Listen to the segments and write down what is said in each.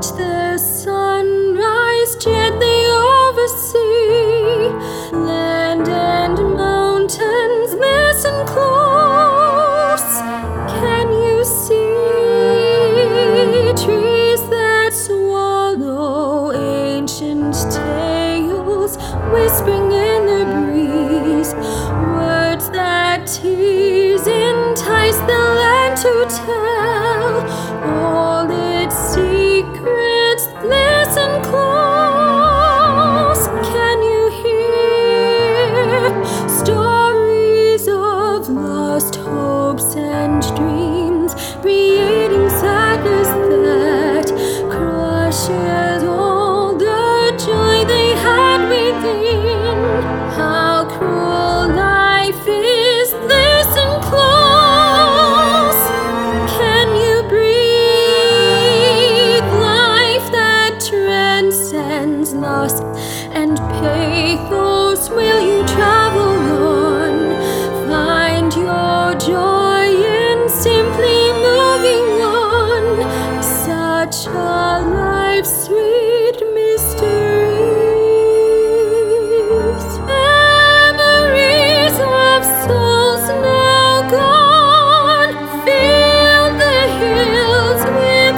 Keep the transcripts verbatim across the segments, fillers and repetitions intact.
Watch the sunrise gently over sea. Land and mountains, listen close. Can you see trees that swallow ancient tales, whispering in the breeze? Words that tease, entice the land to tell all its secrets. Listen close. Can you hear stories of lost hopes and dreams, creating sadness that crushes all the joy they had within? How cruel life is. Listen close. Can you breathe life that transcends loss and pathos? Will you travel on? Find your joy in simply moving on. Such a life's sweet mysteries. Memories of souls now gone fill the hills with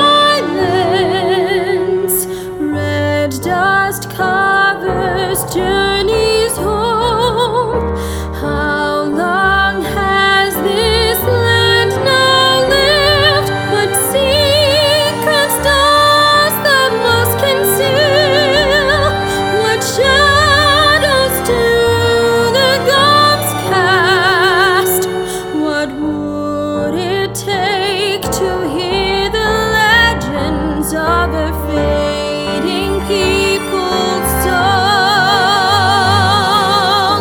silence. Red dust covers journeys home. How long has this land now lived? What secrets does the moss conceal? What shadows do the gums cast? What would it take to hear the legends of a fading people's song?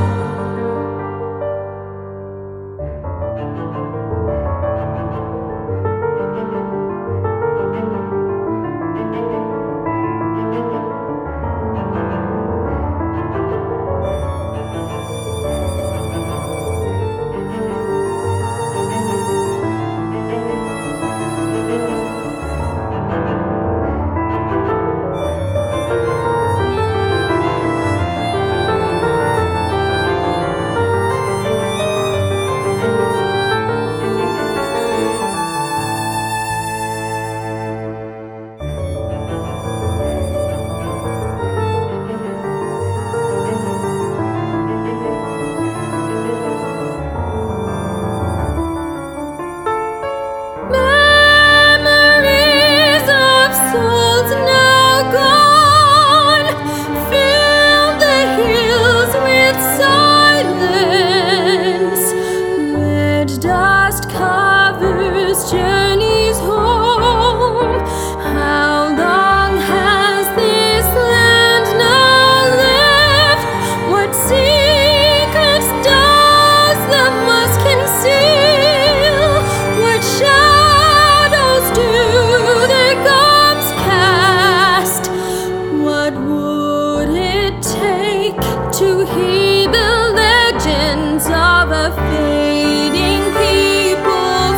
Memories of souls now gone fill the hills with silence. Red dust covers journeys home. How long has this land now lived? What secrets does the moss conceal? What shadows do the gums cast? What would it take to hear the legends of a fading people's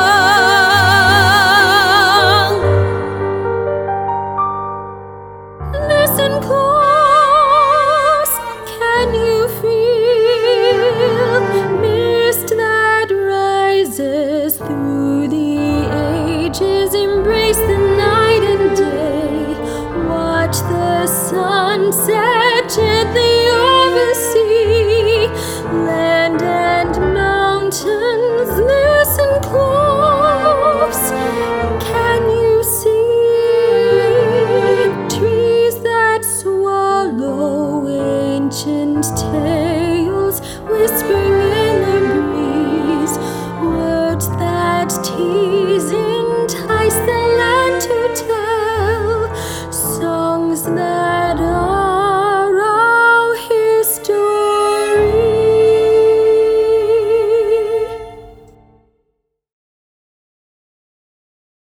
song? Listen close. Can you feel mist that rises through the ages? Embrace the night and day. Watch the sunset